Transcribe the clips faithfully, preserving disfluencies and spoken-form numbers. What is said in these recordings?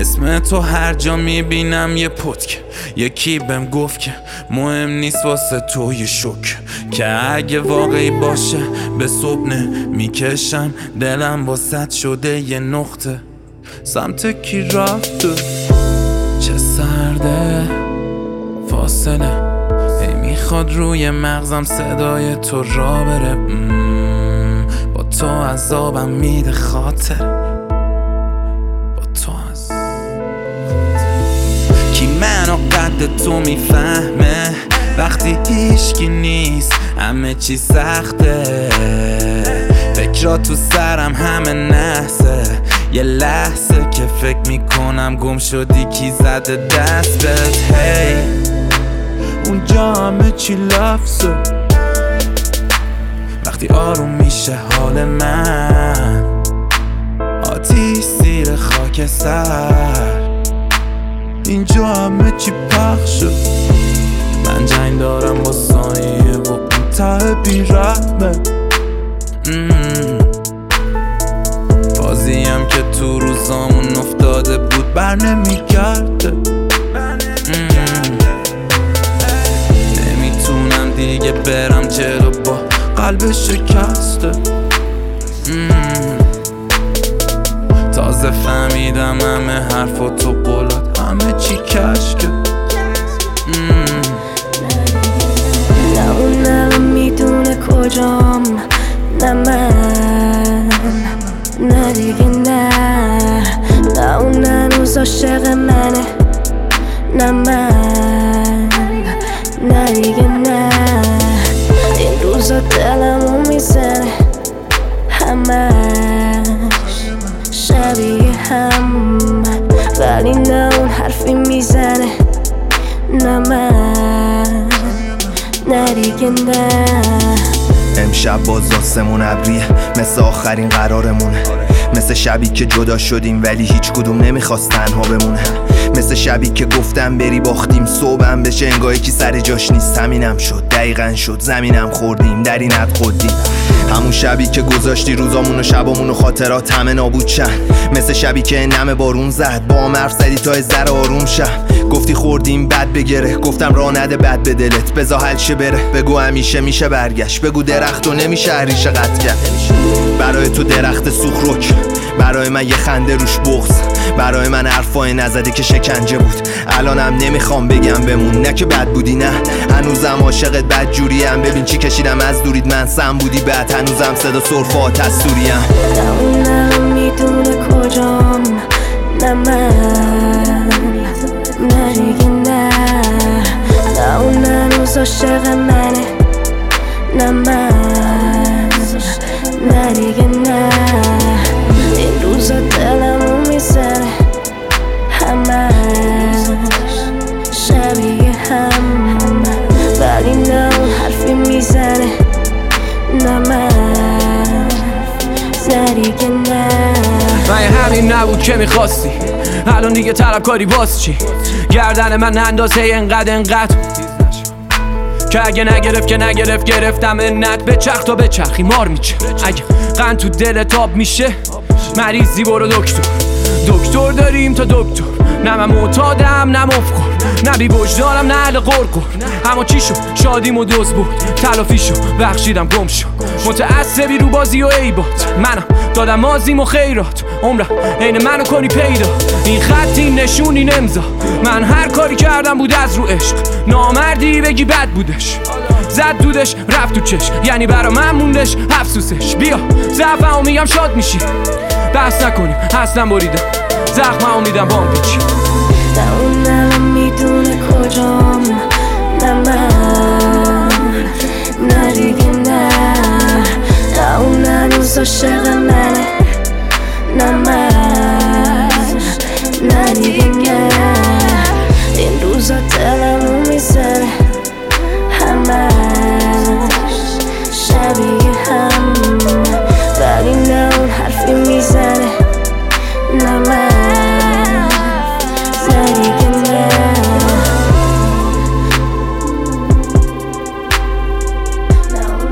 اسم تو هر جا میبینم یه پتک. یکی بهم گفت که مهم نیست واسه تو یه شک، که اگه واقعی باشه به صبح میکشم دلم واسط شده یه نقطه. سمت کی رفته چه سرده فاصله، ای میخواد روی مغزم صدای تو را بره. مم، با تو عذابم میده خاطر، با تو از کی منو قد تو میفهمه وقتی هیچکی نیست همه چی سخته. فکرها تو سرم همه نحسه، یه لحظه که فکر میکنم گم شدی کی زده دست بهت. هی اونجا همه چی لفظه وقتی آروم میشه حال من. آتیش زیر خاک سر اینجا همه چی پخشه. من جنگ دارم با ثانیه و اون ته بیرحمه. بازیم که تو روزامون افتاده بود بر نمیگرده. نمیتونم دیگه برم جلو با قلب شکسته. تازه فهمیدم همه حرف و تو قولات همه چی کشکه. نه اون الان میدونه کجام، نه من، نه دیگه نه. نه اون هنوز عاشق منه، نه من، نه دیگه نه. این روزا دلمو میزنه همش شبیه هم، ولی نه اون حرفی میزنه، نه من، نه دیگه نه. امشب باز آسمون ابریه مثل آخرین قرارمونه، مثل شبی که جدا شدیم ولی هیچ کدوم نمیخواست تنها بمونه، مثل شبی که گفتم بری باختیم صبحم بشه انگاه کی سر جاش نیست. همینم شد دقیقاً شد زمینم خوردیم در این حد خودیم. همون شبی که گذاشتی روزامون و شبامون و خاطرات همه نابود شن، مثل شبی که نم بارون زد با هم حرف زدی تا از ذره آروم شم. گفتی خوردیم بد بگره، گفتم راه نده بد به دلت، بذار حل شه بره. بگو همیشه میشه برگشت، بگو درخت و نمیشه ریشه قطع کرد. برای تو درخت سوخروک، برای من یه خنده روش بغض، برای من حرفای نزده که شکنجه بود. الانم نمیخوام بگم بمون، نه که بد بودی نه هنوزم عاشقت بد جوریم. ببین چی کشیدم از دورید من سم بودی بعد هنوزم صدا صرفات از سوریم. نه اون الان میدونه کجام، نه من، نه دیگه نه. نه اون هنوز عاشق منه، نه من، نه دیگه نه. این روزا دلمو میزنه همش شبیه هم، ولی نه اون حرفی میزنه، نه من، نه دیگه نه. من همین نبود که میخواستی، الان دیگه طلبکاری باز چی؟ گردن من اندازه انقدر انقدر که اگه نگرفت که نگرفت گرفتم انت. به چرخ تا به چرخی مار میچه، اگه قند تو دل تاب میشه مریضی برو دکتر. دکتر داریم تا دکتر، نه من معتادم نه مفکر، نه بی وجدانم نه اهل قرقر. اما چی شد شادیم و دوز بود تلافی شد بخشیدم گم شد. متعصبی رو بازی و عیبات، منم دادم مازیم و خیرات. عمرم عین منو کنی پیدا، این خط این نشون این امضا. من هر کاری کردم بود از رو عشق، نامردی بگی بد بودش. زد دودش رفت تو چش، یعنی برا من موندش افسوسش. بیا ضعفمو میگم شاد میشی، بحث نکنیم اصلا بریدم زخممو میدم بام پیچی. نه اون الان میدونه کجام، نه من، نه دیگه نه. نه اون هنوز عاشق منه، نه من، نه دیگه نه. این روزا دلمو میزنه همش شبیه هم، ولی نه اون حرفی میزنه، نه من، نه دیگه نه.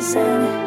میزنه